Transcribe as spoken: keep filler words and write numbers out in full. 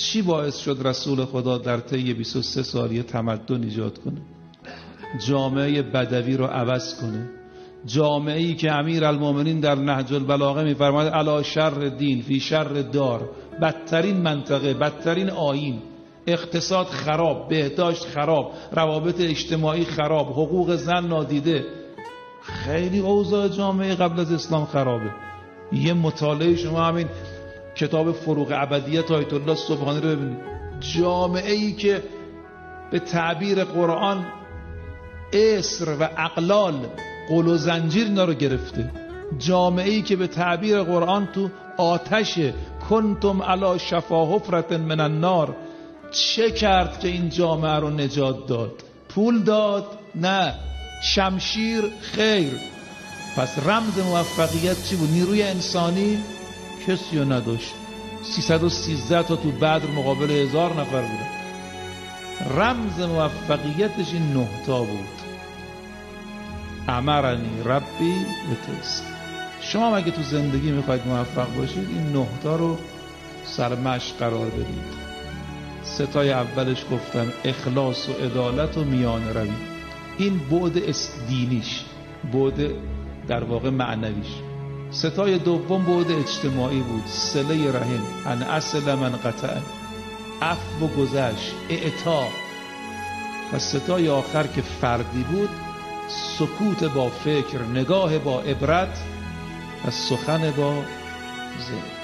چی باعث شد رسول خدا در طی بیست و سه سال یه تمدن ایجاد کنه؟ جامعه بدوی رو عوض کنه. جامعه‌ای که امیرالمومنین در نهج البلاغه می‌فرماید علی شر دین فی شر دار، بدترین منطقه، بدترین آیین، اقتصاد خراب، بهداشت خراب، روابط اجتماعی خراب، حقوق زن نادیده. خیلی اوضاع جامعه قبل از اسلام خرابه. یه مطالعه شما همین کتاب فروغ ابدیت آیت الله سبحانی رو ببینید. جامعه‌ای که به تعبیر قرآن اسر و اقلال، قل و زنجیر اینا رو گرفته. جامعه‌ای که به تعبیر قرآن تو آتش کنتم علی شفا حفرة من النار. چه کرد که این جامعه رو نجات داد؟ پول داد؟ نه. شمشیر؟ خیر. پس رمز موفقیت چی بود؟ نیروی انسانی کسی رو نداشت. سیصد و سیزده تا تو بدر مقابل هزار نفر بودن. رمز موفقیتش این نه تا بود. امرنی ربی بتست. شما اگه تو زندگی میخواید موفق باشید این نه تا رو سرمشق قرار بدید. ستای اولش گفتم اخلاص و عدالت و میان روی، این بعد دینیش، بعد در واقع معنویش. ستای دوم بعد اجتماعی بود، صله رحم، ان اصل من قطع، عفو و گذشت، اعطا. و ستای آخر که فردی بود، سکوت با فکر، نگاه با عبرت و سخن با ذکر.